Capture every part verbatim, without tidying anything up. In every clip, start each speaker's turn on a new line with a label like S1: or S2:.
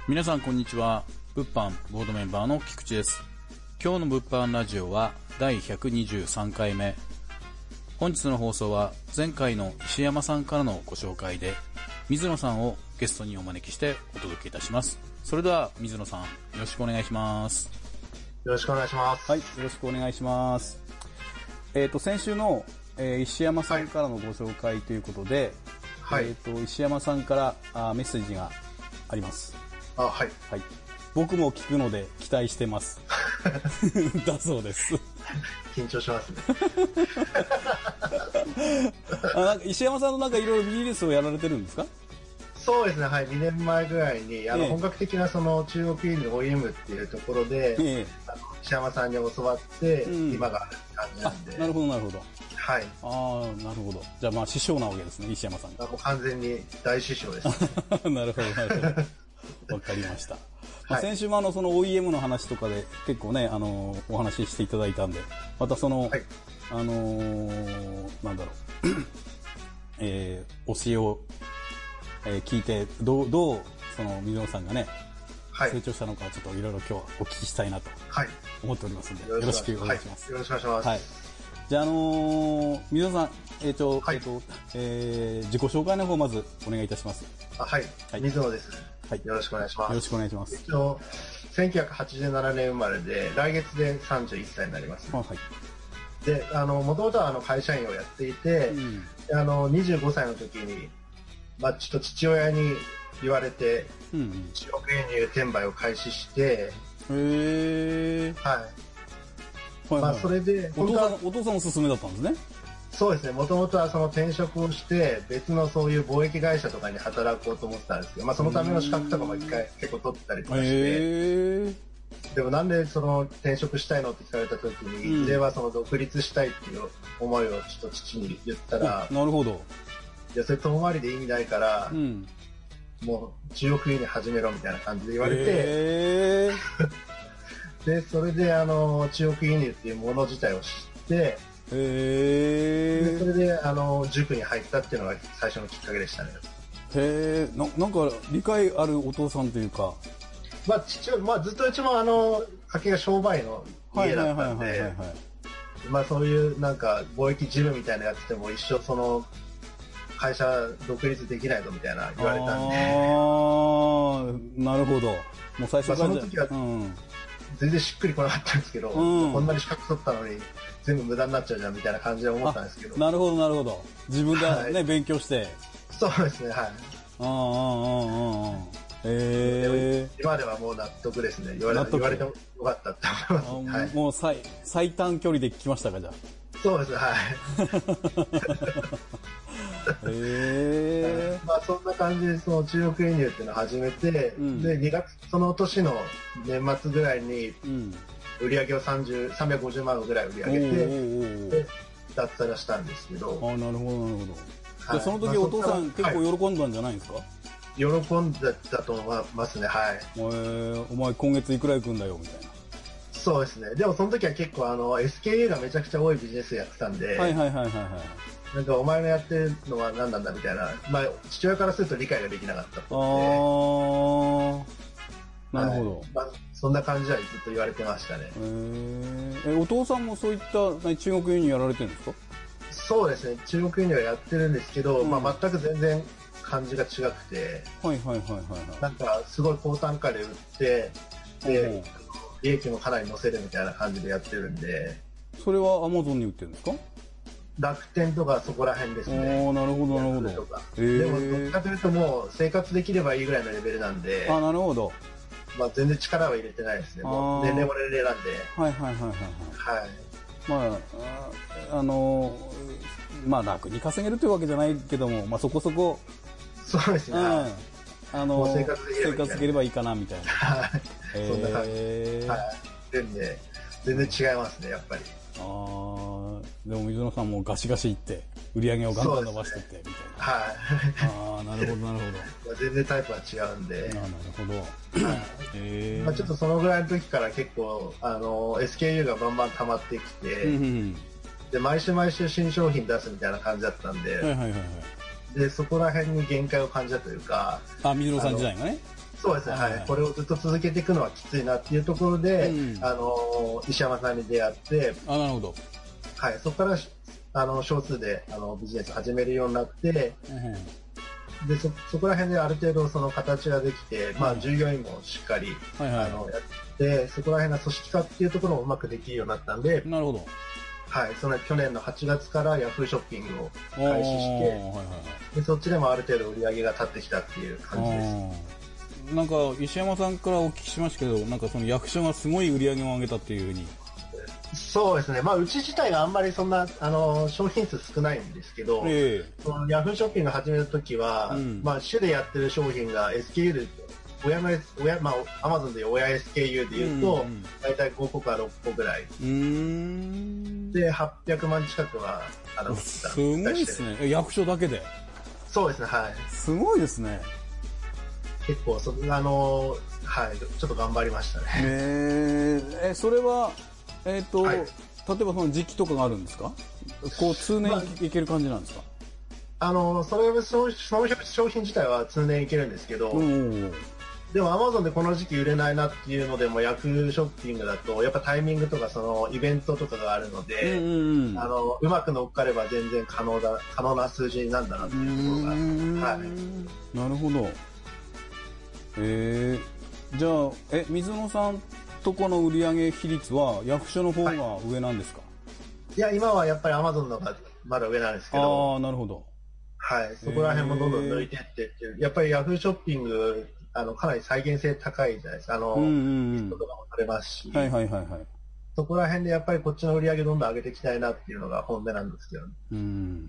S1: 皆さんこんにちは。物販ボードメンバーの菊池です。今日の物販ラジオはだいひゃくにじゅうさんかいめ。本日の放送は前回の石山さんからのご紹介で水野さんをゲストにお招きしてお届けいたします。それでは水野さん、よろしくお願いします。
S2: よろしくお願いします。
S1: はい、よろしくお願いします。えっと、先週の、えー、石山さんからのご紹介ということで、はい、えっと、石山さんからあメッセージがあります。
S2: あ、はい。
S1: はい。僕も聞くので期待してます。だそうです。
S2: 緊張しますね。
S1: あ、なんか石山さんのなんかいろいろビジネスをやられてるんですか？
S2: そうですね、はい。にねんまえぐらいに、あの、ええ、本格的なその中国輸入の オーイーエム っていうところで、ええ、あの石山さんに教わって、うん、今がある感じなんで。
S1: なるほど、なるほど。
S2: はい。
S1: ああ、なるほど。じゃあまあ師匠なわけですね、石山さんが。
S2: もう完全に大師匠です。
S1: なるほど、なるほど。わかりました。まあ、先週もあの、その オーイーエム の話とかで結構ね、あのー、お話ししていただいたんで、またその、はい、あのー、なんだろう、えー、教えを、えー、聞いて、どう、どう、その、水野さんがね、はい、成長したのか、ちょっといろいろ今日はお聞きしたいなと、思っておりますので、はい、よろしくお願いします。
S2: はい、よろしくお願いします。はい。
S1: じゃあ、あのー、水野さん、えっ、ー、と、はい、えっ、ー、と、えー、自己紹介の方まずお願いいたします。
S2: あ、はい。はい、水野です。はい。よろしくお願いします。
S1: よろしくお願いします。
S2: 一応、せんきゅうひゃくはちじゅうななねん生まれで、来月でさんじゅういっさいになります。はい。で、あの、もともとはあの会社員をやっていて、うん、あの、にじゅうごさいの時に、まあ、ちょっと父親に言われて、うんうん、中国輸入転売を開始して、
S1: へー。はい。
S2: はいはい、まあ、それで、
S1: お父さん、お父さんおすすめだったんですね。
S2: そうですね。もともとはその転職をして、別のそういう貿易会社とかに働こうと思ってたんですけど、まあそのための資格とかも一回結構取ったりとかして、でもなんでその転職したいのって聞かれた時に、いずれはその独立したいっていう思いをちょっと父に言ったら、
S1: なるほど。
S2: いや、それ遠回りで意味ないから、うん、もう中国輸入始めろみたいな感じで言われて、で、それであの、中国輸入っていうもの自体を知って、
S1: へー。
S2: でそれで、あの、塾に入ったっていうのが最初のきっかけでしたね。
S1: へー。な、なんか、理解あるお父さんというか。
S2: まあ、父親、まあ、ずっとうちもあの、家系が商売の家だったんで、まあ、そういうなんか、貿易事務みたいなやつでも一生その、会社独立できないぞみたいな言われたんで。
S1: あー、なるほど。もう最初から、
S2: まあ、その時は、うん、全然しっくりこなかったんですけど、うん、こんなに資格取ったのに、全部無駄になっちゃうじゃんみたいな感じで思ったんですけど。
S1: なるほど、なるほど。自分でね、はい、勉強して。
S2: そうですね、はい。あ
S1: あ、ああ、ああ、え
S2: ー。今ではもう納得ですね。言われて、言われてよかったって思います。はい、
S1: もう最、最短距離で聞きましたか、じゃあ。
S2: そうですね、はい。
S1: えー、
S2: まあそんな感じでその中国輸入っていうのを始めて、うん、でにがつその年の年末ぐらいに売り上げをさんじゅう、さんびゃくごじゅうまんぐらい売り上げて、で脱サラしたんですけど。
S1: ああ、なるほどなるほど。はい、でその時お父さん、まあ、結構喜んだんじゃないですか？はい、
S2: 喜んでたと思いますね、はい。
S1: えー、お前今月いくらいくんだよみたいな。
S2: そうですね。でもその時は結構あの エスケーユー がめちゃくちゃ多いビジネスやってたんで。
S1: はいはいはいはいはい。
S2: なんかお前のやってるのは何なんだみたいな、まあ父親からすると理解ができなかった
S1: ので。ああ、なるほど。
S2: はい、まあ、そんな感じはずっと言われてましたね。
S1: へー。え、お父さんもそういった中国輸入やられてるんですか？
S2: そうですね。中国輸入はやってるんですけど、うん、まあ全く全然感じが違くて。
S1: はいはいはいはい、はい。
S2: なんかすごい高単価で売って、で、利益もかなり乗せるみたいな感じでやってるんで。
S1: それは アマゾン に売ってるんですか？
S2: 楽天とかそこら辺ですね。
S1: おー、なるほどなるほど。
S2: えー、でもどっちかというともう生活できればいいぐらいのレベルなんで。
S1: あ、なるほど。
S2: まあ全然力は入れてないですね。もう年齢も年齢なんで。
S1: はいはいはいはいはい。はい。まあ、あ、あのー、まあ楽に稼げるというわけじゃないけども、まあそこそこ。
S2: そうですね。うん、
S1: あのー、生活できればいいかなみたいな。
S2: はい。そんな感じ。はい。でんで、全然違いますね、やっぱり。
S1: ああ、でも水野さんもガシガシいって、売り上げをガンガン伸ばしていって、みたいな。
S2: はい。
S1: ああ、なるほど、なるほど。
S2: 全然タイプは違うんで。
S1: ああ、なるほど。
S2: えー、まあちょっとそのぐらいの時から結構、あの、エスケーユー がバンバン溜まってきて、うんうん、で、毎週毎週新商品出すみたいな感じだったんで、はいはいはいはい、で、そこら辺に限界を感じたというか、
S1: あ、水野さん時代がね。
S2: そうですね、はい、はい。これをずっと続けていくのはきついなっていうところで、うん、あの、石山さんに出会って、
S1: あ、なるほど。
S2: はい、そこから、あの、少数で、あの、ビジネス始めるようになって、うん、で、そ、そこら辺である程度その形ができて、まあ、従業員もしっかり、はいはい、あの、やって、そこら辺の組織化っていうところもうまくできるようになったんで、
S1: なるほど。
S2: はい、その去年のはちがつからヤフーショッピングを開始して、はいはいはい、でそっちでもある程度売り上げが立ってきたっていう感じです。
S1: なんか石山さんからお聞きしましたけど、なんかその役所がすごい売り上げを上げたっていうふうに。
S2: そうですね、まあ、うち自体があんまりそんなあの商品数少ないんですけど、えー、そのヤフーショッピング始めた時は、うん、まあ、主でやってる商品が エスケーユー で親の親、まあ、アマゾンで親 エスケーユー で言うと、うんうん、大体ごこかろっこぐらい。うーんで、はっぴゃくまん近くは、あの、
S1: すごいですね。役所だけで。
S2: そうですね、はい。
S1: すごいですね。
S2: 結構、そあの、はい、ちょっと頑張りましたね。
S1: えー、え、それは、えっ、ー、と、はい、例えばその時期とかがあるんですか？こう、通年いける感じなんですか？
S2: まあ、あの、それは、その商品自体は通年いけるんですけど、うんでもアマゾンでこの時期売れないなっていうのでもヤフーショッピングだとやっぱタイミングとかそのイベントとかがあるので、うんうんうん、あのうまく乗っかれば全然可能だ可能な数字なんだなっていうところが、はい、
S1: なるほど。えー、じゃあえ水野さんとこの売上比率は役所の方が上なんですか？
S2: はい、いや今はやっぱりアマゾンの方がまだ上なんですけど、
S1: ああなるほど。
S2: はい、そこら辺もどんどん抜いていってっていう、やっぱりヤフーショッピングあのかなり再現性高いじゃないですか。あの、うんうんうん、リストとかも取れますし、
S1: はいはいはいはい。
S2: そこら辺でやっぱりこっちの売り上げどんどん上げていきたいなっていうのが本音なんですけど、ね、
S1: うん。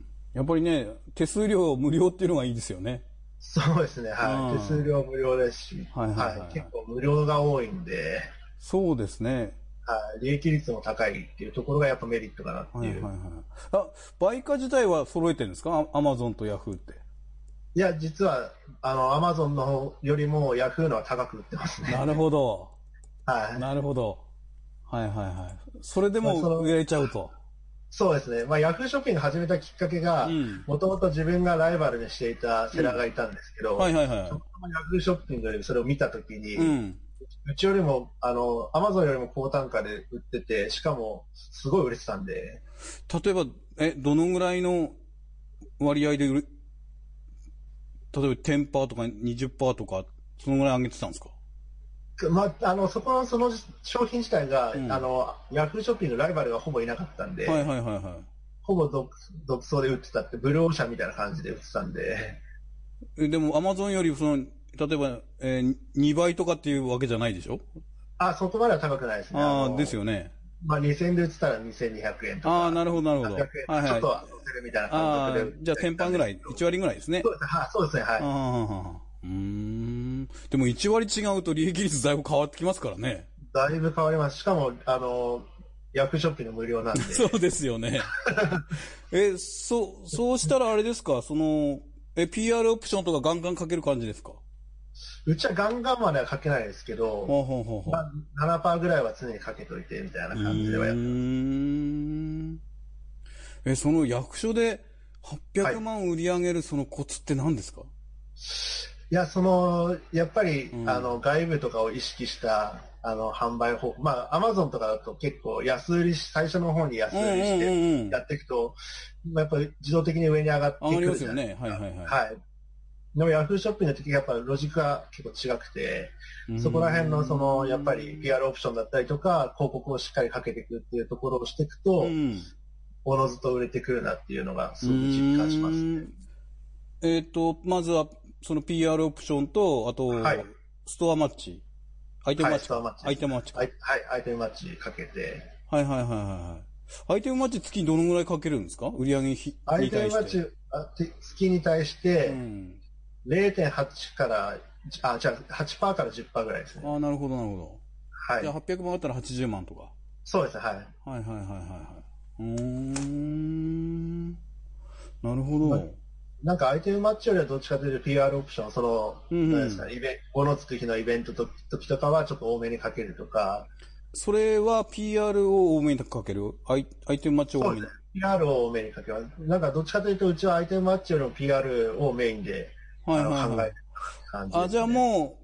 S1: やっぱりね、手数料無料っていうのがいいですよね。
S2: そうですね、はい。手数料無料ですし、はいはいはいはい、結構無料が多いんで、
S1: そうですね。
S2: はい、利益率も高いっていうところがやっぱメリットかなっていう。はいはいはい。
S1: あ、売価自体は揃えてるんですか？アマゾンとヤフーって。
S2: いや、実は、あの、アマゾンの方よりもヤフーのは高く売ってますね。
S1: なるほど。
S2: はい。
S1: なるほど。はいはいはい。それでも売れちゃうと。
S2: そうですね。まあ、ヤフーショッピング始めたきっかけが、もともと自分がライバルにしていたセラーがいたんですけど、うん、はいはいはい。そのヤフーショッピングでそれを見たときに、うん、うちよりも、あの、アマゾンよりも高単価で売ってて、しかも、すごい売れてたんで。
S1: 例えば、え、どのぐらいの割合で売れ、例えば じゅっパーセント とか にじゅっパーセント とか、そのぐらい上げてたんですか？
S2: まあ、あの、そこの、その商品自体が、うん、あの、ヤフーショッピングライバルがほぼいなかったんで、はいはいはいはい。ほぼ独、独走で売ってたって、ブルーオーシャンみたいな感じで売ってたんで。
S1: え、でも、アマゾンより、その、例えば、えー、にばいとかっていうわけじゃないでしょ？
S2: あ、そこまでは高くないですね。
S1: ああ、ですよね。
S2: まあ、にせんえんで売ってたらにせんにひゃくえんとか。
S1: ああ、なるほど、なるほど。
S2: はちひゃくえん、はいはい、ちょっとは乗せるみたいな感覚で。
S1: じゃあ、天板ぐらい、いち割ぐらいですね。
S2: そうですね、はい、そうですね、はい。
S1: あうーん。でもいち割違うと利益率だいぶ変わってきますからね。
S2: だいぶ変わります。しかも、あの、ヤフーショッピング無料なんで。
S1: そうですよね。え、そう、そうしたらあれですか、その、え、ピーアール オプションとかガンガンかける感じですか？
S2: うちはガンガンまではかけないですけど、ほうほうほうほう、まあ、ななパーセント ぐらいは常にかけといてみたいな感じではやってます。うーん。
S1: え、その役所ではっぴゃくまん売り上げるそのコツって何ですか？はい、
S2: いや、その、やっぱり、うん、あの、外部とかを意識した、あの、販売方法。まあ、アマゾンとかだと結構安売りし、最初の方に安売りしてやっていくと、うんうんうん、やっぱり自動的に上に上がってくる。
S1: 上がりますよね。はいはいはい。
S2: はい。でもヤフーショッピングの時やっぱロジックが結構違くて、そこら辺のその、やっぱり ピーアール オプションだったりとか、広告をしっかりかけていくっていうところをしていくと、うん、おのずと売れてくるなっていうのがすごく実感しますね。
S1: えっと、まずは、その ピーアール オプションと、あと、はい、ストアマッチ。アイテムマッチ。はい、アイテムマッチ。
S2: はい、アイテムマッチかけて。
S1: はいはいはいはい。アイテムマッチ月にどのぐらいかけるんですか？売上に対して。
S2: アイテムマッチ、月に対して、うん、れいてんはち から、あ、じゃあ はちパーセント から じゅっパーセント ぐらいですね。
S1: ああ、なるほどなるほど。はい。じゃあはっぴゃくまんあったらはちじゅうまんとか。
S2: そうですね、はい。
S1: はいはいはいはいはい。うーん。なるほど。ま
S2: なんかアイテムマッチよりはどっちかというと ピーアール オプション、その、うんうん、なんですかね、イベント、ごのつく日のイベントと時とかはちょっと多めにかけるとか。
S1: それは ピーアール を多めにかける？アイ、アイテムマッチを多めに。
S2: そうですね。ピーアール を多めにかけます。なんかどっちかというとうちはアイテムマッチよりも ピーアール をメインで、はいはいはい、あの考えてる感じですね。
S1: あ、じゃあもう、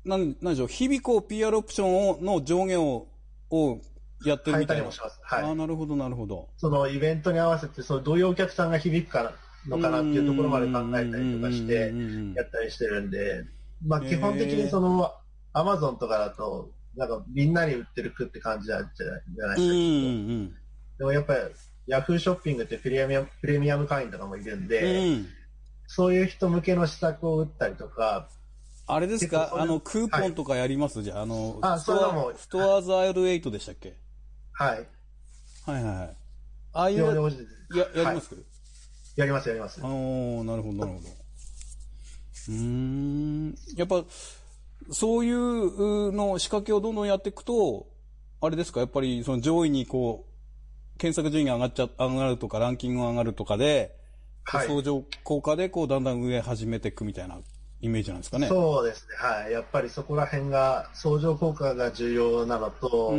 S1: なん、なんでしょう、日々こう ピーアール オプションを、の上下を、をやってるみたいな。変えたり
S2: もします。はい。
S1: ああ、なるほど、なるほど。
S2: そのイベントに合わせて、そのどういうお客さんが響くかのかなっていうところまで考えたりとかして、やったりしてるんで、まあ基本的にその、アマゾンとかだと、なんかみんなに売ってる句って感じじゃないですか。でもやっぱり、ヤフーショッピングってプレミアム、プレミアム会員とかもいるんで、うん、そういう人向けの施策を打ったりとか、
S1: あれですか、あの、クーポンとかやります、はい、じゃあ、あの、
S2: あ、
S1: ストア、もストアーズ アールエイト でしたっけ？
S2: はい。
S1: はいはいはい。ああいう、や、やります、はい、
S2: やります、やります。
S1: ああ、なるほど、なるほど。うーん。やっぱ、そういうの仕掛けをどんどんやっていくと、あれですか、やっぱりその上位にこう、検索順位が上がっちゃ、上がるとか、ランキングが上がるとかで、はい、相乗効果でこう、だんだん上始めていくみたいなイメージなんですかね。
S2: そうですね、はい。やっぱりそこら辺が、相乗効果が重要なのと、うん、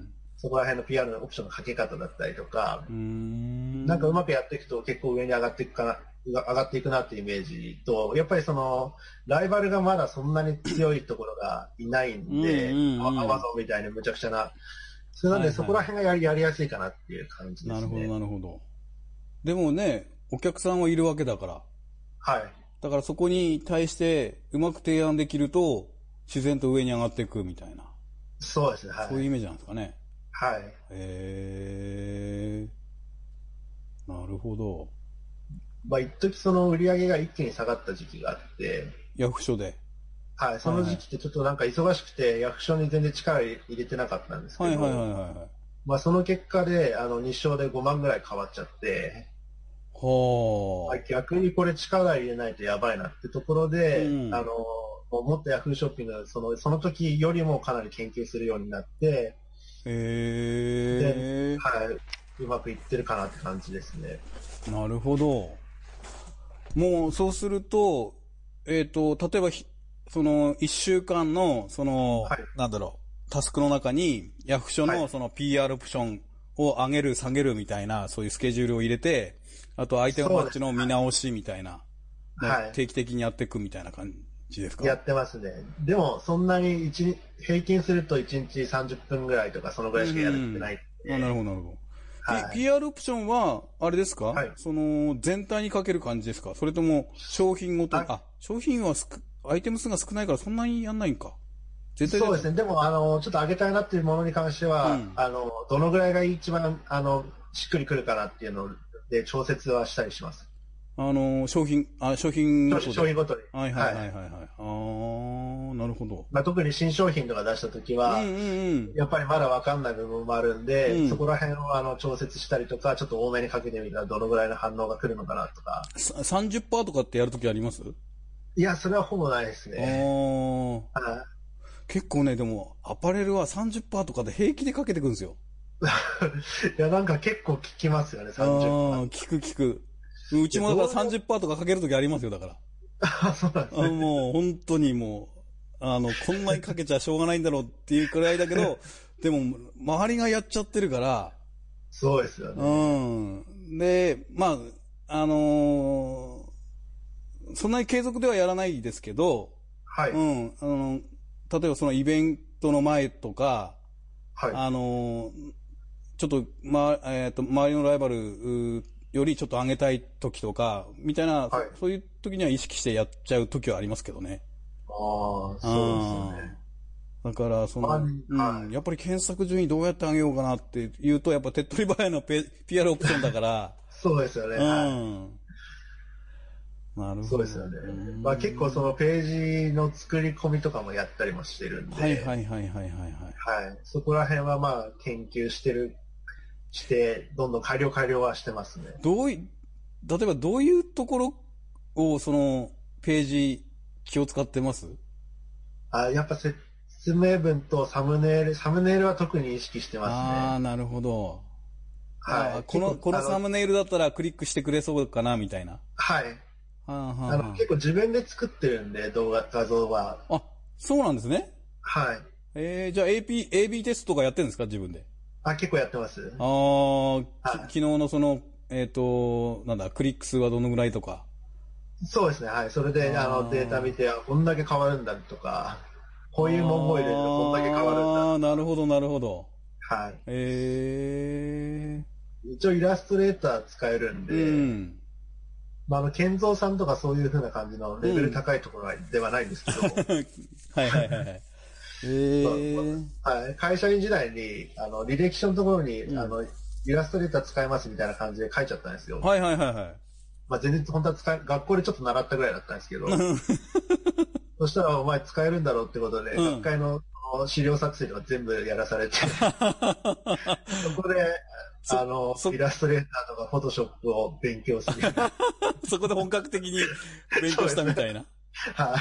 S2: そこら辺の ピーアール のオプションのかけ方だったりとか、うーんなんかうまくやっていくと結構上に上がっていくかな、上がっていくなっていうイメージと、やっぱりその、ライバルがまだそんなに強いところがいないんで、アマゾンみたいにむちゃくちゃな、それなんでそこら辺がやり、やりやすいかなっていう感じですね。
S1: なるほど、なるほど。でもね、お客さんはいるわけだから。
S2: はい。
S1: だからそこに対してうまく提案できると、自然と上に上がっていくみたいな。
S2: そうですね、はい。
S1: そういうイメージなんですかね。
S2: はい。
S1: へー。なるほど。
S2: まあ、一時その売り上げが一気に下がった時期があって。
S1: ヤフショで。
S2: はい。その時期ってちょっとなんか忙しくて、ヤフショに全然力入れてなかったんですけど。
S1: はいはいはいはい。
S2: まあ、その結果で、あの、日商でごまんぐらい変わっちゃって。
S1: は
S2: あ。逆にこれ力入れないとやばいなってところで、うん、あの、もっとヤフーショッピング、その、その時よりもかなり研究するようになって、
S1: へー。
S2: はい。うまくいってるかなって感じですね。
S1: なるほど。もう、そうすると、えっと、例えば、その、一週間の、その、はい、なんだろう、タスクの中に、ヤフショのその ピーアール オプションを上げる、下げるみたいな、そういうスケジュールを入れて、あと、アイテムマッチの見直しみたいな、はい、定期的にやっていくみたいな感じですか？
S2: やってますね。でも、そんなに一、平均するといちにちさんじゅっぷんぐらいとか、そのぐらいしかやれてないんで。
S1: うん、あ、なるほど、なるほど。はい、ピーアール オプションは、あれですか、はい、その、全体にかける感じですか？それとも、商品ごとに、あ、商品はすく、アイテム数が少ないからそんなにやんないんか。
S2: 全体でそうですね。でも、あの、ちょっと上げたいなっていうものに関しては、うん、あの、どのぐらいが一番、あの、しっくりくるかなっていうので、調節はしたりします。
S1: あの、商品、あ、商品
S2: ごとに。商品ごとに。
S1: はいはいはいはい、はい。ああ、なるほど。
S2: まあ、特に新商品とか出したときは、うんうんうん、やっぱりまだわかんない部分もあるんで、うん、そこら辺をあの調節したりとか、ちょっと多めにかけてみたらどのぐらいの反応が来るのかなとか。
S1: さんじゅっパーセント とかってやるときあります？
S2: いや、それはほぼないですね。
S1: ああ。結構ね、でも、アパレルは さんじゅっパーセント とかで平気でかけてくるんですよ。
S2: いや、なんか結構効きますよね、さんじゅっパーセント。
S1: ああ、効く効く。うちもだから さんじゅっパーセント とかかけるときありますよ、だから。
S2: あ、そうなんですね。
S1: もう、本当にもう、あの、こんなにかけちゃしょうがないんだろうっていうくらいだけど、でも、周りがやっちゃってるから。
S2: そうですよね。
S1: うん。で、まあ、あのー、そんなに継続ではやらないですけど、
S2: はい。
S1: うん。あの、例えばそのイベントの前とか、
S2: はい。
S1: あのー、ちょっと、ま、えっと、周りのライバル、よりちょっと上げたい時とか、みたいな、はい、そういう時には意識してやっちゃう時はありますけどね。
S2: ああ、そうですよね。
S1: だから、その、はい、うん、やっぱり検索順位どうやって上げようかなって言うと、やっぱ手っ取り早いの ピーアール オプションだから。
S2: そうですよね。
S1: うん。はい、なるほど。
S2: そうですよね。まあ結構そのページの作り込みとかもやったりもしてるんで。
S1: はいはいはいはいはいはい。はい。
S2: そこら辺はまあ研究してる。して、どんどん改良改良はしてますね。
S1: どうい、例えばどういうところを、その、ページ、気を使ってます？
S2: あ、やっぱ説明文とサムネイル、サムネイルは特に意識してますね。
S1: ああ、なるほど。
S2: はい。
S1: この、このサムネイルだったらクリックしてくれそうかな、みたいな。
S2: はい。
S1: はあはあ、
S2: あの、結構自分で作ってるんで、動画、画像は。
S1: あ、そうなんですね。
S2: はい。
S1: えー、じゃあ エーピー、エービー テストとかやってるんですか、自分で。
S2: あ、結構やってます。
S1: ああ、はい、昨日のその、えっ、ー、と、なんだ、クリック数はどのぐらいとか。
S2: そうですね、はい。それで、あの、データ見て、こんだけ変わるんだとか。 こういう文言を入れるとこんだけ変わるんだ。
S1: ああ、なるほど、なるほど。
S2: はい。
S1: え
S2: えー。一応イラストレーター使えるんで、うん、まあ、あの、健三さんとかそういう風な感じのレベル高いところではないんですけど。うん、
S1: はいはいはい。えー
S2: まあはい、会社員時代に、あの、履歴書のところに、うん、あの、イラストレーター使えますみたいな感じで書いちゃったんですよ。
S1: はいはいはいはい。
S2: まあ、全然本当は使い、学校でちょっと習ったぐらいだったんですけど、そしたらお前使えるんだろうってことで、うん、学会の資料作成とか全部やらされて、そこで、あの、イラストレーターとかフォトショップを勉強する。
S1: そこで本格的に勉強したみたいな。
S2: はい。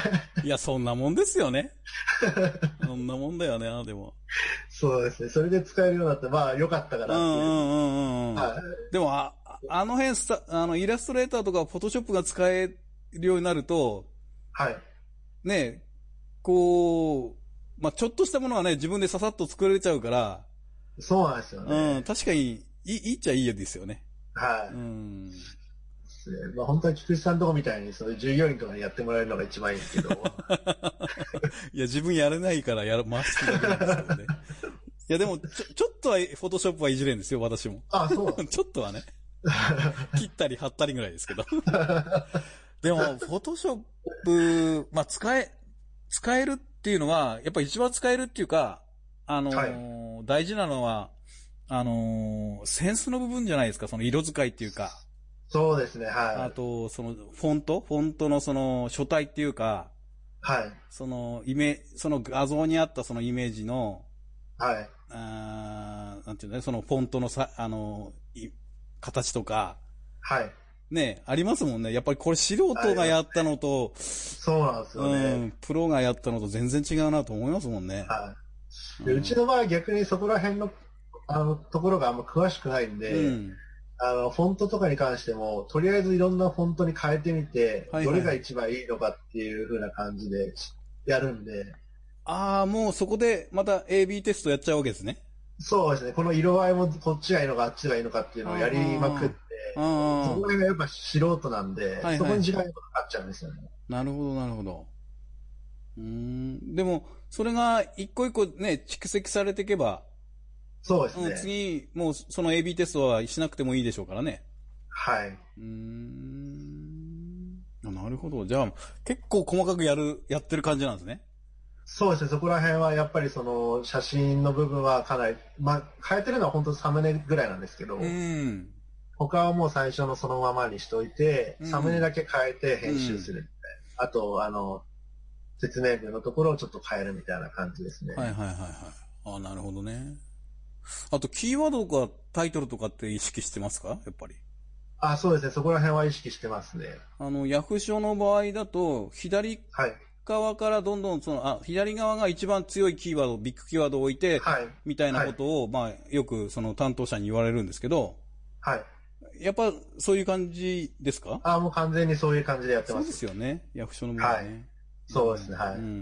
S1: いや、そんなもんですよね。そんなもんだよね、でも。
S2: そうですね。それで使えるようになって、まあ、良かったかなっていう。うんうん
S1: うんうん。はい、でも、あ、あの辺スタ、あの、イラストレーターとかフォトショップが使えるようになると、
S2: はい。
S1: ね、こう、まあ、ちょっとしたものはね、自分でささっと作れちゃうから。
S2: そうなんですよね。
S1: うん、確かに、いい、いいっちゃいいですよね。
S2: はい。
S1: うん。
S2: まあ、本当は菊池さんとこみたいに、そういう従業員とかにやってもらえるのが一番いいんですけど。
S1: いや、自分やれないからやる、回すだけなんですよね。いや、でも、ちょ、ちょっとは、フォトショップはいじれんですよ、私も。
S2: あ、そう
S1: ちょっとはね。切ったり貼ったりぐらいですけど。でも、フォトショップ、まあ、使え、使えるっていうのは、やっぱ一番使えるっていうか、あのーはい、大事なのは、あのー、センスの部分じゃないですか、その色使いっていうか。
S2: そうですね、はい。
S1: あと、その、フォントフォントのその、書体っていうか、
S2: はい。
S1: その、イメ、その画像にあったそのイメージの、
S2: はい。
S1: あなんていうのね、そのフォントのさ、あの、形とか、
S2: はい。
S1: ね、ありますもんね。やっぱりこれ素人がやったのと、
S2: そうなんですよね。うん、
S1: プロがやったのと全然違うなと思いますもんね。
S2: はい。で、うん、うちの場合は逆にそこら辺の、あの、ところがあんま詳しくないんで、うん、あの、フォントとかに関しても、とりあえずいろんなフォントに変えてみて、はいはい、どれが一番いいのかっていう風な感じでやるんで。あ
S1: あ、もうそこでまた エービー テストやっちゃうわけですね。
S2: そうですね。この色合いもこっちがいいのかあっちがいいのかっていうのをやりまくって、そこら辺がやっぱ素人なんで、はいはい、そこに時間がかかっちゃうんですよね。
S1: なるほど、なるほど。うーん。でも、それが一個一個ね、蓄積されていけば、
S2: そうですね。
S1: うん、次、もうその エービー テストはしなくてもいいでしょうからね。
S2: はい。
S1: うーん。なるほど。じゃあ、結構細かくやる、やってる感じなんですね。
S2: そうですね。そこら辺はやっぱりその写真の部分はかなり、まあ、変えてるのは本当サムネぐらいなんですけど、うん、他はもう最初のそのままにしといて、うん、サムネだけ変えて編集するみたいな。うん、あと、あの、説明文のところをちょっと変えるみたいな感じですね。
S1: はいはいはいはい。ああ、なるほどね。あと、キーワードとかタイトルとかって意識してますかやっぱり。
S2: あ、そうですね。そこら辺は意識してますね。
S1: あの、ヤフー書の場合だと、左側からどんどんその、あ、左側が一番強いキーワード、ビッグキーワードを置いて、はい、みたいなことを、はい、まあ、よくその担当者に言われるんですけど、
S2: はい。
S1: やっぱ、そういう感じですか？
S2: あ、もう完全にそういう感じでやってます。
S1: そうですよね。ヤフー書の場合ね。はい。
S2: そうですね、はい。うんうんうん。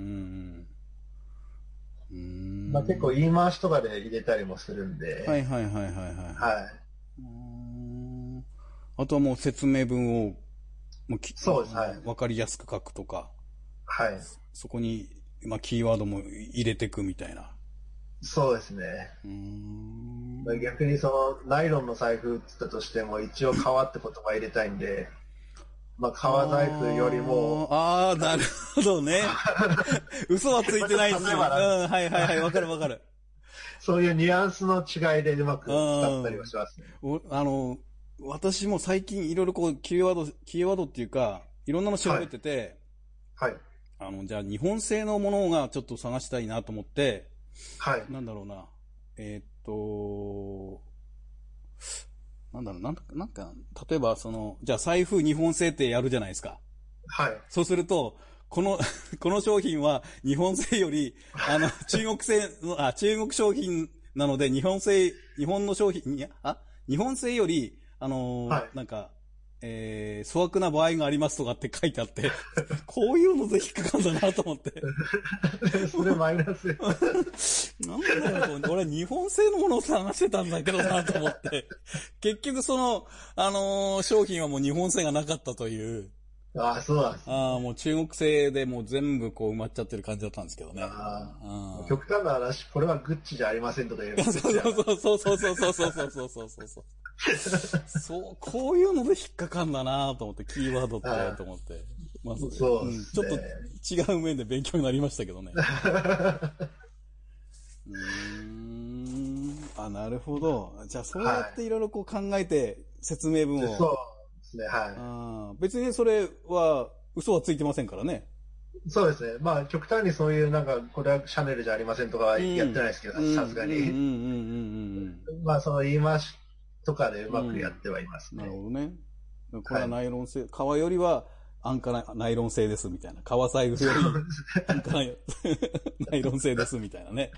S2: うーんまあ、結構言い回しとかで入れたりもするんで。
S1: はいはいはいはいはい。はい。うーんあとはもう説明文を、もうき
S2: そうです、はい。
S1: わかりやすく書くとか。
S2: はい。
S1: そこに、まあ、キーワードも入れていくみたいな。
S2: そうですね。うーん逆にその、ナイロンの財布って言ったとしても、一応革って言葉入れたいんで、まあ、革財布よりも。
S1: ああ、なるほどね。嘘はついてないですよ。うん、はいはいはい、わかるわかる。
S2: そういうニュアンスの違いでうまく使ったりはしますね。
S1: あの、私も最近いろいろこう、キーワード、キーワードっていうか、いろんなの調べてて、
S2: はい。はい、
S1: あの、じゃあ日本製のものがちょっと探したいなと思って、
S2: はい。
S1: なんだろうな。えー、っと、なんだろう、なんか、なんか、例えばその、じゃあ財布日本製ってやるじゃないですか。
S2: はい。
S1: そうすると、この、この商品は日本製より、あの、中国製の、あ、中国商品なので日本製、日本の商品、いや、あ、日本製より、あの、はい、なんか、えー、粗悪な場合がありますとかって書いてあって、こういうので引っかかんだなと思って。
S2: それマイナスよ。
S1: なんだろう、俺は日本製のものを探してたんだけどなと思って。結局その、あのー、商品はもう日本製がなかったという。
S2: ああ、そうなんです、ね。
S1: ああ、もう中国製でもう全部こう埋まっちゃってる感じだったんですけどね。
S2: あ
S1: あ
S2: 極端な話、これはグッチじゃありませんとか言う。そう
S1: そうそうそうそうそうそうそうそうそうそうそう。そう、こういうので引っかかんだなと思って、キーワードってと思って。まあ、そう
S2: そう、
S1: うん。ちょっと違う面で勉強になりましたけどね。うーん。あ、なるほど。じゃあそうやっていろいろこう考えて説明文を。
S2: はい、そうですね、はい。
S1: あ別にそれは嘘はついてませんからね。
S2: そうですね。まあ極端にそういうなんか、これはシャネルじゃありませんとかはやってないですけど、さすがに。まあその言い回しとかでうまくやってはいますね。
S1: うん、なるほどね。これはナイロン製、はい、革よりは安価なナイロン製ですみたいな。革財布より安価なナイロン製ですみたいなね。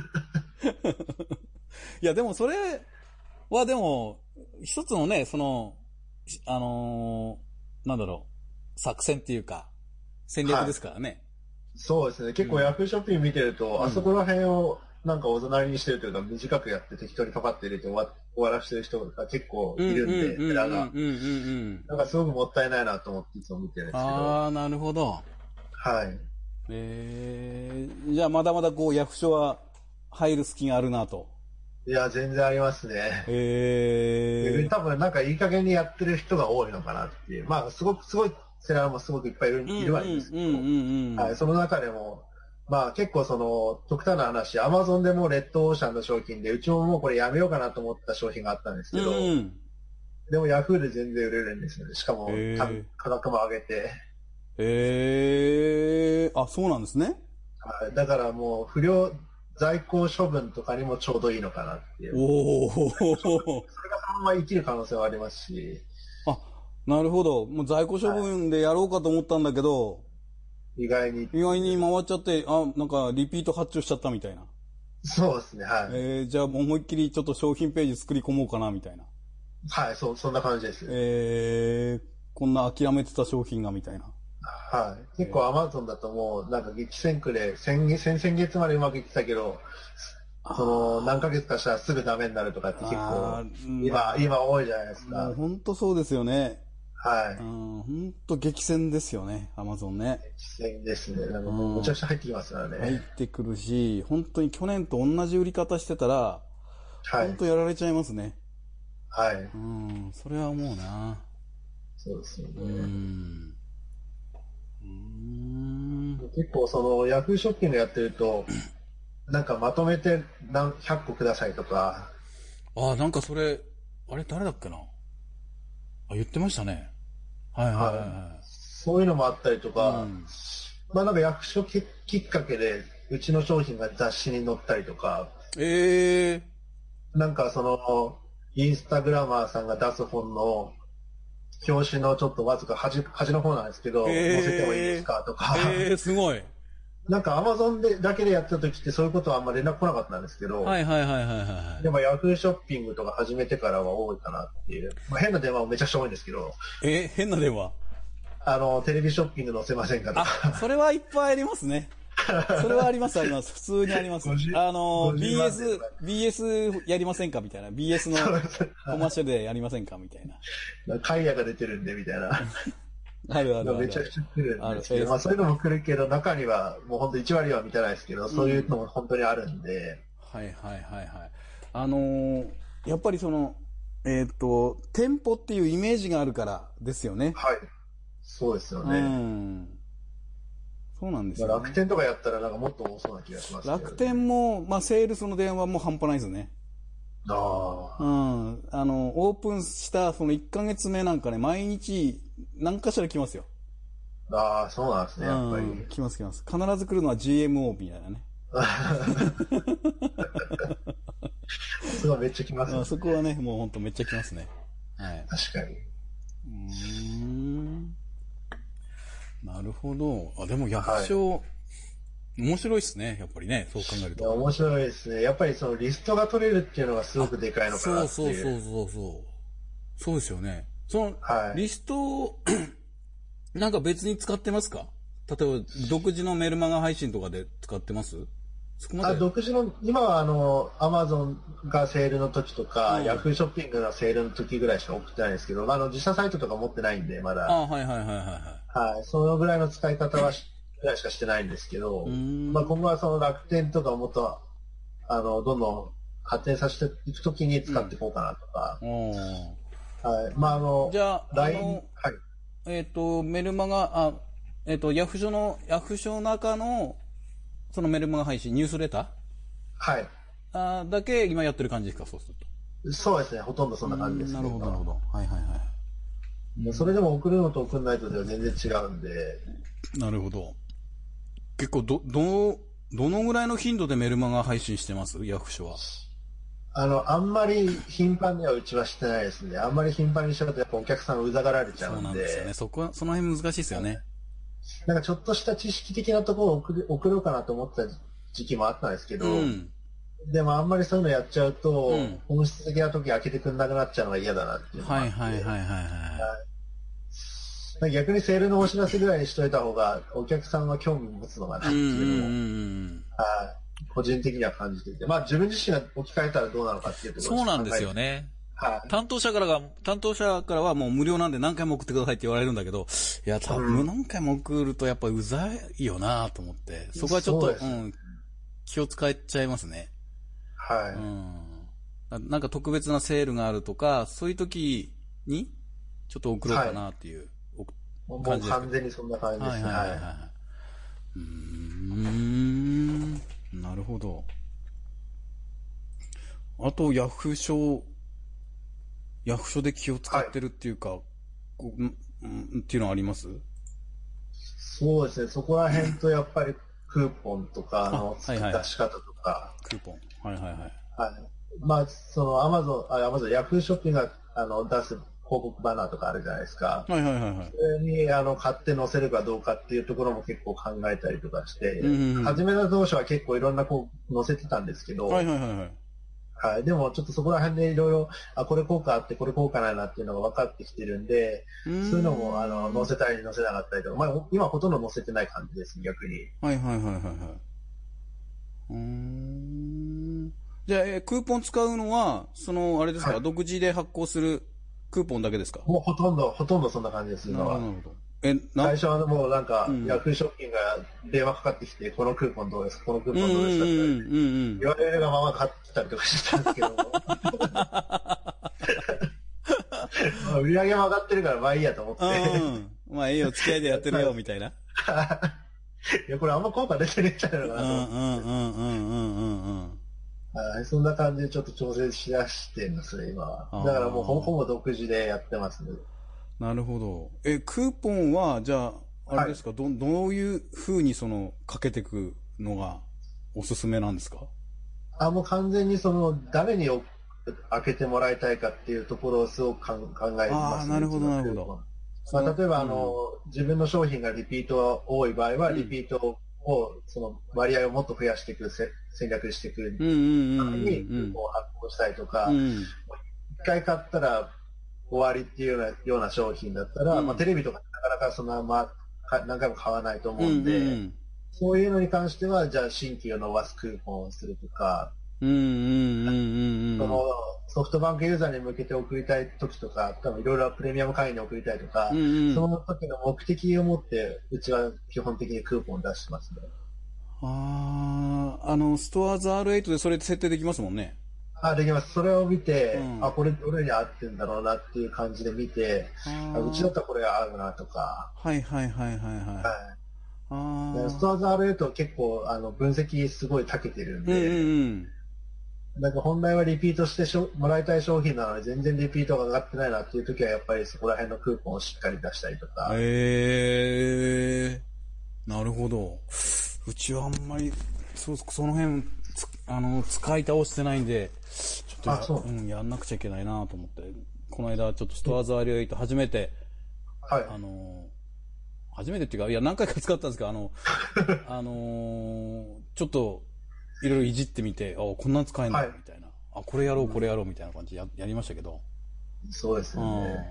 S1: いやでもそれはでも、一つのね、その、あのー、なんだろう、作戦っていうか、戦略ですからね。はい、
S2: そうですね。結構ヤフーショッピング見てると、うん、あそこら辺をなんかおざなりにしてるというか、短くやって適当にパパって入れて終わ終わらしてる人が結構いるんで、ペラが。なんかすごくもったいないなと思っていつも見てるんですけど。
S1: ああ、なるほど。
S2: はい。
S1: えー、じゃあまだまだこう、ヤフショは入る隙があるなと。
S2: いや、全然ありますね。
S1: え
S2: ー。多分なんかいい加減にやってる人が多いのかなっていう。まあ、すごく、すごい、セラーもすごくいっぱいいる、いるわけですけど。はい。その中でも、まあ結構その、極端な話、アマゾンでもレッドオーシャンの商品で、うちももうこれやめようかなと思った商品があったんですけど、うん、でもヤフーで全然売れるんですよね。しかも、価格も上げて。
S1: えー、あ、そうなんですね。
S2: はい。だからもう、不良、在庫処分とかにもちょうどいいのかなっていう。おお。それがそのまま生きる可能性はありますし。
S1: あ、なるほど。もう在庫処分でやろうかと思ったんだけど、はい、
S2: 意外に。
S1: 意外に回っちゃって、あ、なんかリピート発注しちゃったみたいな。
S2: そうですね、はい。
S1: えー、じゃあ思いっきりちょっと商品ページ作り込もうかなみたいな。
S2: はい、そう、そんな感じです。
S1: えー、こんな諦めてた商品がみたいな。
S2: はい。結構アマゾンだともう、なんか激戦区で、先月、先々月までうまくいってたけど、その、何ヶ月かしたらすぐダメになるとかって結構、今、今多いじゃないですか。
S1: もう本当そうですよね。
S2: はい。
S1: うん、本当激戦ですよね、アマゾンね。
S2: 激戦ですね。なんかもうむちゃくちゃ入ってきますからね。
S1: 入ってくるし、本当に去年と同じ売り方してたら、はい。本当やられちゃいますね。
S2: はい。
S1: うん、それは思うな。
S2: そうですよね。
S1: うん
S2: 結構そのヤフーショッピングやってると、なんかまとめて何ひゃっこくださいとか。
S1: ああ、なんかそれ、あれ誰だっけな。あ、言ってましたね。はいはいはい、はい。
S2: そういうのもあったりとか、うん、まあなんかヤフショきっかけで、うちの商品が雑誌に載ったりとか。
S1: ええー。
S2: なんかその、インスタグラマーさんが出す本の、表紙のちょっとわずか端、端の方なんですけど、えー、載せてもいいですかとか。
S1: えー、すごい。
S2: なんかアマゾンでだけでやってた時ってそういうことはあんま連絡来なかったんですけど。
S1: はいはいはいはいはい。
S2: でもヤフーショッピングとか始めてからは多いかなっていう。まあ、変な電話もめちゃくちゃ多いんですけど。
S1: えー、変な電話
S2: あの、テレビショッピング載せませんかとか。
S1: あ、それはいっぱいありますね。それはありますあります。普通にあります。あの、ビーエス、ビーエス やりませんかみたいな。ビーエス のコマーシャルでやりませんかみたいな。
S2: カイヤが出てるんでみたいな。
S1: あるあるある。
S2: めちゃくちゃ来るんですけど、まあそういうのも来るけど、中にはもうほんといち割は満たないですけど、そういうのも本当にあるんで。
S1: はいはいはいはい。あのー、やっぱりその、えっと、店舗っていうイメージがあるからですよね。
S2: はい。そうですよね。
S1: うんそうなんですよ、ね。
S2: 楽天とかやったらなんかもっと多そうな気がしますけど、ね。
S1: 楽天も、まあ、セールスの電話も半端ないですね。
S2: ああ。
S1: うん。あの、オープンしたそのいっかげつめなんかね、毎日何かしら来ますよ。
S2: ああ、そうなんですね、やっぱり。うん、
S1: 来ます来ます。必ず来るのは ジーエムオー みたいなね。
S2: そこはめっちゃ来ますね。
S1: そこはね、もうほんとめっちゃ来ますね。はい。
S2: 確かに。
S1: うーん。なるほど。あ、でも役所、はい、面白いですね。やっぱりね、そう考えると。
S2: いや、面白いですね。やっぱりそのリストが取れるっていうのがすごくでかいのかなっていう。
S1: そうそうそうそう。そうですよね。その、はい、リストを、なんか別に使ってますか？例えば、独自のメルマガ配信とかで使ってます？ そこまで。
S2: あ、独自の、今はあの、アマゾンがセールの時とか、
S1: うん、
S2: ヤフーショッピングがセールの時ぐらいしか送ってないんですけど、あの、自社サイトとか持ってないんで、まだ。
S1: あ、はいはいはいはいはい。
S2: はい。そのぐらいの使い方はし、ぐらいしかしてないんですけど、まあ今後はその楽天とかもっと、あの、どんどん発展させていくときに使っていこうかなとか。うん、はい。まああの、
S1: じゃあ、
S2: ライン、
S1: あの、
S2: はい。
S1: えっ、ー、と、メルマガ、あ、えっ、ー、と、ヤフショの、ヤフショの中の、そのメルマガ配信、ニュースレター
S2: はい。
S1: あだけ今やってる感じですか、そうする
S2: と。そうですね。ほとんどそんな感じですね。
S1: なるほど、なるほど。はいはいはい。
S2: それでも送るのと送んないとでは全然違うんで。
S1: なるほど。結構、ど、ど、どのぐらいの頻度でメルマガ配信してますヤフショは。
S2: あの、あんまり頻繁にはうちはしてないですね。あんまり頻繁にしちゃうとやっぱお客さんうざがられちゃうんで。そうなんですよ
S1: ね。そこ、その辺難しいですよね。
S2: なんかちょっとした知識的なところを送る送ろうかなと思った時期もあったんですけど、うん、でもあんまりそういうのやっちゃうと、うん、本質的な時開けてくんなくなっちゃうのが嫌だなっていうのがあって。はいはいはいはいはい。逆にセールのお知らせぐらいにしといた方がお客さんは興味を持つのかなっていうのを、うん、個人的には感じていて、まあ自分自身が置き換えたらどうなのかっていうところ
S1: そうなんですよね。はい、担当者からが、担当者からはもう無料なんで何回も送ってくださいって言われるんだけど、いや、多分何回も送るとやっぱうざいよなと思って、そこはちょっと、ううん、気を使っちゃいますね。
S2: はい、
S1: うん。なんか特別なセールがあるとか、そういう時に、ちょっと送ろうかなっていう、
S2: はい、感じです。もう完全にそんな感じですね。はいはいはい、はい。
S1: うーん。なるほど。あと、ヤフショ、ヤフショで気を使ってるっていうか、はい、こう、ん、んっていうのはあります？
S2: そうですね。そこら辺とやっぱりクーポンとかの出し方とか、はいはい。
S1: クーポン。はいはいはい。はい。
S2: まあ、そのアマゾン、あ、アマゾン、ヤフーショッピングがあの出す広告バナーとかあるじゃないですか。
S1: はいはいはいはい。
S2: それにあの買って載せるかどうかっていうところも結構考えたりとかして、うんうん、初めの当初は結構いろんなこう載せてたんですけど、
S1: はいはいはいはい。
S2: はい。でも、ちょっとそこら辺でいろいろ、あ、これ効果あって、これ効果ないなっていうのが分かってきてるんで、うんそういうのも、あの、載せたり載せなかったりとか、まあ、今ほとんど載せてない感じです、逆に。
S1: はいはいはいはいはい。うーん。じゃあ、え、クーポン使うのは、その、あれですか、はい、独自で発行するクーポンだけですか？
S2: もうほとんど、ほとんどそんな感じです、今は。
S1: なるほど。え、
S2: 最初はもうなんか、うん、ヤフーショッピングが電話かかってきて、このクーポンどうですかこのクーポンどうですかって言われるがまま買ってたりとかしてたんですけど。売り上げも上がってるからまあいいやと思って。
S1: うん、まあいいよ、付き合いでやってるよ、みたいな。
S2: いや、これあんま効果出てねえんじゃないのかなと思って。うんうん
S1: うんうんうんうん。
S2: はい、そんな感じでちょっと調整しだしてるんですね、今は。だからもうほぼ独自でやってますね。
S1: なるほど。え、クーポンは、じゃあ、あれですか、はい、ど、どういう風にその、かけていくのがおすすめなんですか？
S2: あ、もう完全にその、誰に開けてもらいたいかっていうところをすごく考えますね。
S1: ああ、なるほど、なるほど。
S2: まあ、例えば、あの、うん、自分の商品がリピートが多い場合は、リピートを、その、割合をもっと増やしていく、戦略していくために、クーポンを発行したりとか、一回買ったら、終わりっていうようなような商品だったら、うん、まあ、テレビとかなかなかそのまま何回も買わないと思うんで、うんうんうん、そういうのに関しては、じゃあ新規を伸ばすクーポンをするとか、
S1: うんうんうんうん、
S2: そのソフトバンクユーザーに向けて送りたい時とか、多分いろいろプレミアム会員に送りたいとか、うんうん、その時の目的を持って、うちは基本的にクーポンを出してますね。
S1: ああ、あの、ストアーズ アールエイト でそれ設定できますもんね。
S2: あ、できます。それを見て、うん、あ、これどれに合ってんだろうなっていう感じで見て、あうちだったらこれ合うなとか。
S1: はいはいはいはいはい。はい
S2: あストアーズ アールエイト 結構あの分析すごい長けてるんで、うんうん、なんか本来はリピートしてしょもらいたい商品なのに全然リピートが上がってないなっていう時はやっぱりそこら辺のクーポンをしっかり出したりとか。
S1: へえー、なるほど。うちはあんまり、そ、その辺、あの、使い倒してないんで、ちょっとや、う、うん、やんなくちゃいけないなと思って、この間ちょっとストアーズ アールエイト 初めて、はい、あの、初めてっていうか、いや、何回か使ったんですけど、あの、あのー、ちょっと、いろいろいじってみて、あ、こんなん使えんの、はい、みたいな。あ、これやろう、これやろう、みたいな感じでや、やりましたけど。
S2: そうですよね。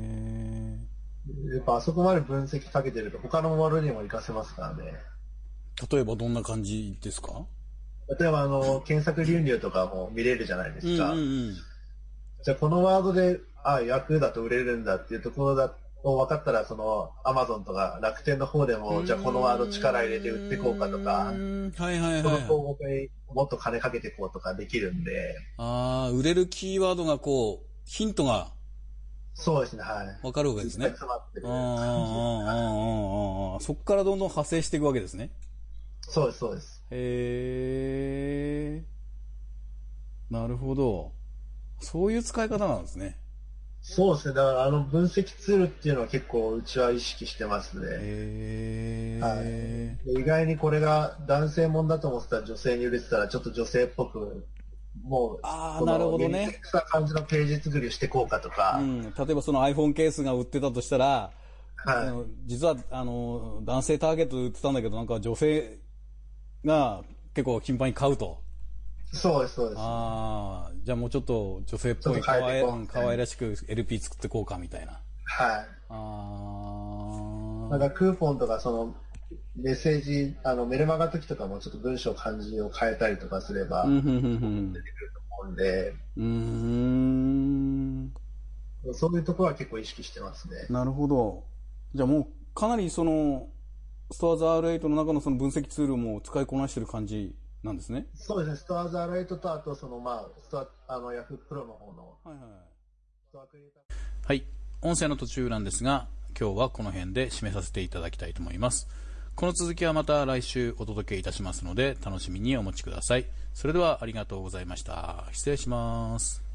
S1: へ
S2: ー。やっぱあそこまで分析かけてると、他のものにも活かせますからね。
S1: 例えばどんな感じですか？
S2: 例えばあの、検索流入とかも見れるじゃないですか。
S1: うんうんうん、
S2: じゃあこのワードで、あ、ヤフーだと売れるんだっていうところだを分かったら、その、アマゾンとか楽天の方でも、じゃあこのワード力入れて売っていこうかとか、はい
S1: はいはい。
S2: その広告にもっと金かけていこうとかできるんで。
S1: ああ、売れるキーワードがこう、ヒントが。
S2: そうですね、はい。
S1: わかるわけですね。
S2: 詰まってる
S1: 感じ。ああ、そこからどんどん派生していくわけですね。
S2: そうです、そうです。
S1: へえ。なるほど。そういう使い方なんですね。
S2: そうですね。だからあの分析ツールっていうのは結構うちは意識してますね。
S1: へー。
S2: はい。意外にこれが男性もんだと思ってたら女性に売れてたらちょっと女性っぽく、もう、
S1: ああ、なるほどね。
S2: した感じのページ作りをしていこうかとか。
S1: うん。例えばその iPhone ケースが売ってたとしたら、
S2: はい。
S1: 実は、あの、男性ターゲットで売ってたんだけど、なんか女性が結構頻繁に買うと。
S2: そうです、そうです。
S1: ああ、じゃあもうちょっと女性っぽい可愛い、可愛らしく エルピー 作ってこうかみたいな。
S2: はい。
S1: ああ。
S2: なんかクーポンとかそのメッセージ、あのメルマガ時とかもちょっと文章漢字を変えたりとかすれば出てくると思うんで、
S1: うーん。
S2: そういうところは結構意識してますね。
S1: なるほど。じゃあもうかなりそのストアーズ アールエイト の中のその分析ツールも使いこなしてる感じなんですね。
S2: そうですね。ストアーズ アールエイト とあとそのまあストアあの Yahoo プロの方の。
S1: はいはい。はい。音声の途中なんですが、今日はこの辺で締めさせていただきたいと思います。この続きはまた来週お届けいたしますので、楽しみにお待ちください。それではありがとうございました。失礼します。